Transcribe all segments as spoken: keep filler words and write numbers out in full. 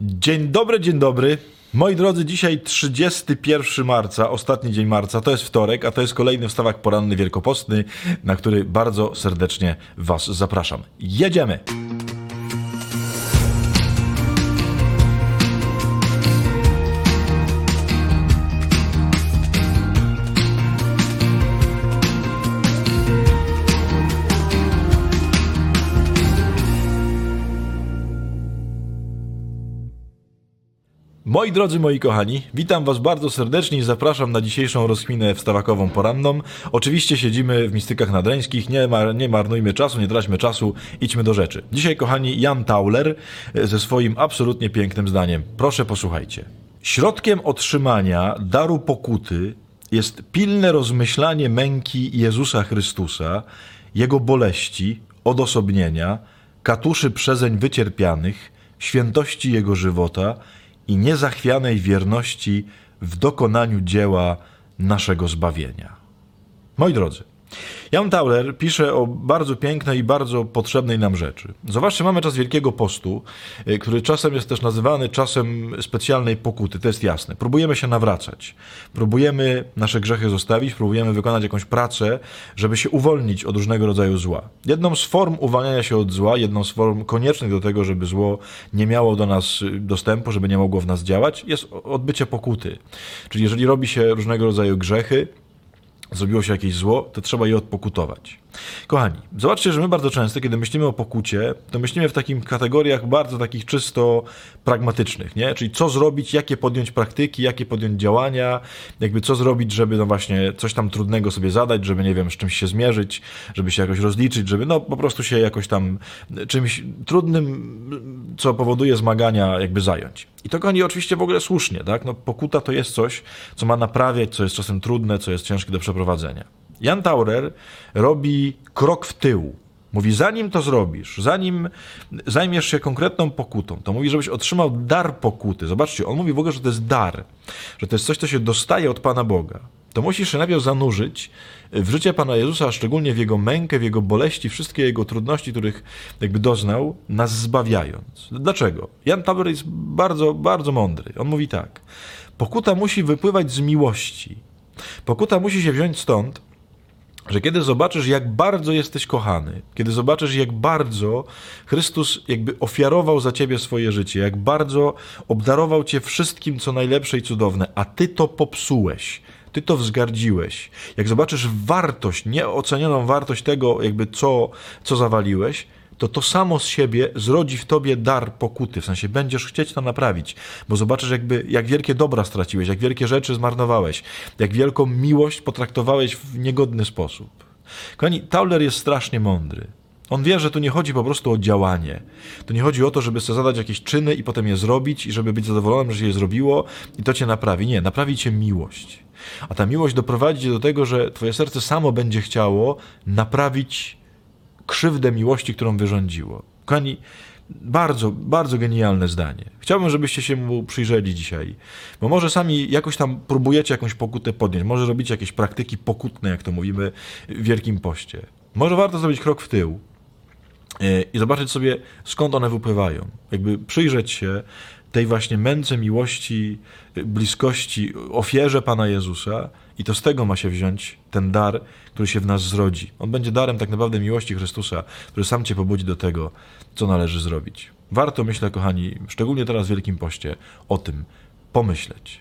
Dzień dobry, dzień dobry. Moi drodzy, dzisiaj trzydziestego pierwszego marca, ostatni dzień marca, to jest wtorek, a to jest kolejny wstawak poranny wielkopostny, na który bardzo serdecznie Was zapraszam. Jedziemy! Moi drodzy, moi kochani, witam Was bardzo serdecznie i zapraszam na dzisiejszą rozkminę wstawakową poranną. Oczywiście siedzimy w Mistykach Nadreńskich, nie, mar nie marnujmy czasu, nie traćmy czasu, idźmy do rzeczy. Dzisiaj, kochani, Jan Tauler ze swoim absolutnie pięknym zdaniem. Proszę, posłuchajcie. Środkiem otrzymania daru pokuty jest pilne rozmyślanie męki Jezusa Chrystusa, Jego boleści, odosobnienia, katuszy przezeń wycierpianych, świętości Jego żywota i niezachwianej wierności w dokonaniu dzieła naszego zbawienia. Moi drodzy, Jan Tauler pisze o bardzo pięknej i bardzo potrzebnej nam rzeczy. Zobaczcie, mamy czas Wielkiego Postu, który czasem jest też nazywany czasem specjalnej pokuty, to jest jasne. Próbujemy się nawracać, próbujemy nasze grzechy zostawić, próbujemy wykonać jakąś pracę, żeby się uwolnić od różnego rodzaju zła. Jedną z form uwalniania się od zła, jedną z form koniecznych do tego, żeby zło nie miało do nas dostępu, żeby nie mogło w nas działać, jest odbycie pokuty. Czyli jeżeli robi się różnego rodzaju grzechy, zrobiło się jakieś zło, to trzeba je odpokutować. Kochani, zobaczcie, że my bardzo często, kiedy myślimy o pokucie, to myślimy w takich kategoriach bardzo takich czysto pragmatycznych, nie? Czyli co zrobić, jakie podjąć praktyki, jakie podjąć działania, jakby co zrobić, żeby no właśnie coś tam trudnego sobie zadać, żeby nie wiem, z czymś się zmierzyć, żeby się jakoś rozliczyć, żeby no po prostu się jakoś tam czymś trudnym, co powoduje zmagania, jakby zająć. I to, kochani, oczywiście w ogóle słusznie, tak? No pokuta to jest coś, co ma naprawiać, co jest czasem trudne, co jest ciężkie do przeprowadzenia. Jan Tauler robi krok w tył. Mówi, zanim to zrobisz, zanim zajmiesz się konkretną pokutą, to mówi, żebyś otrzymał dar pokuty. Zobaczcie, on mówi w ogóle, że to jest dar, że to jest coś, co się dostaje od Pana Boga. To musisz się najpierw zanurzyć w życie Pana Jezusa, a szczególnie w Jego mękę, w Jego boleści, wszystkie Jego trudności, których jakby doznał, nas zbawiając. Dlaczego? Jan Tauler jest bardzo, bardzo mądry. On mówi tak, pokuta musi wypływać z miłości. Pokuta musi się wziąć stąd, że kiedy zobaczysz, jak bardzo jesteś kochany, kiedy zobaczysz, jak bardzo Chrystus jakby ofiarował za ciebie swoje życie, jak bardzo obdarował cię wszystkim, co najlepsze i cudowne, a ty to popsułeś, ty to wzgardziłeś. Jak zobaczysz wartość, nieocenioną wartość tego, jakby co, co zawaliłeś, to to samo z siebie zrodzi w tobie dar pokuty. W sensie będziesz chcieć to naprawić, bo zobaczysz jakby, jak wielkie dobra straciłeś, jak wielkie rzeczy zmarnowałeś, jak wielką miłość potraktowałeś w niegodny sposób. Kochani, Tauler jest strasznie mądry. On wie, że tu nie chodzi po prostu o działanie. Tu nie chodzi o to, żeby sobie zadać jakieś czyny i potem je zrobić i żeby być zadowolonym, że się je zrobiło i to cię naprawi. Nie, naprawi cię miłość. A ta miłość doprowadzi cię do tego, że twoje serce samo będzie chciało naprawić krzywdę miłości, którą wyrządziło. Kochani, bardzo, bardzo genialne zdanie. Chciałbym, żebyście się mu przyjrzeli dzisiaj, bo może sami jakoś tam próbujecie jakąś pokutę podjąć, może robicie jakieś praktyki pokutne, jak to mówimy w Wielkim Poście. Może warto zrobić krok w tył i zobaczyć sobie, skąd one wypływają. Jakby przyjrzeć się tej właśnie męce miłości, bliskości, ofierze Pana Jezusa i to z tego ma się wziąć ten dar, który się w nas zrodzi. On będzie darem tak naprawdę miłości Chrystusa, który sam cię pobudzi do tego, co należy zrobić. Warto, myślę, kochani, szczególnie teraz w Wielkim Poście, o tym pomyśleć.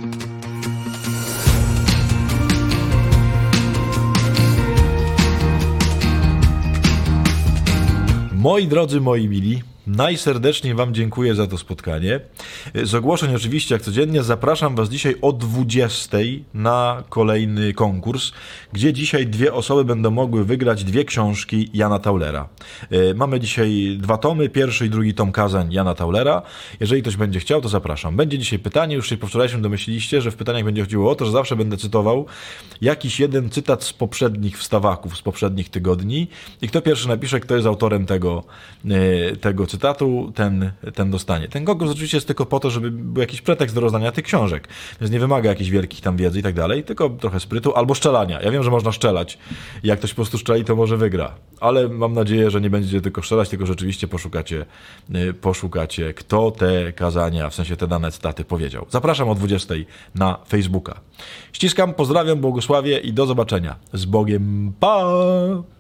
Moi drodzy, moi mili, najserdeczniej Wam dziękuję za to spotkanie. Z ogłoszeń oczywiście, jak codziennie, zapraszam Was dzisiaj o dwudziestej na kolejny konkurs, gdzie dzisiaj dwie osoby będą mogły wygrać dwie książki Jana Taulera. Mamy dzisiaj dwa tomy, pierwszy i drugi tom kazań Jana Taulera. Jeżeli ktoś będzie chciał, to zapraszam. Będzie dzisiaj pytanie, już się po wczorajszym domyśliliście, że w pytaniach będzie chodziło o to, że zawsze będę cytował jakiś jeden cytat z poprzednich wstawaków, z poprzednich tygodni i kto pierwszy napisze, kto jest autorem tego, tego cytatu, cytatu, ten, ten dostanie. Ten konkurs oczywiście jest tylko po to, żeby był jakiś pretekst do rozdania tych książek, więc nie wymaga jakichś wielkich tam wiedzy i tak dalej, tylko trochę sprytu albo szczelania. Ja wiem, że można szczelać. Jak ktoś po prostu szczeli, to może wygra. Ale mam nadzieję, że nie będziecie tylko szczelać, tylko rzeczywiście poszukacie, poszukacie, kto te kazania, w sensie te dane cytaty powiedział. Zapraszam o dwudziestej na Facebooka. Ściskam, pozdrawiam, błogosławię i do zobaczenia. Z Bogiem, pa!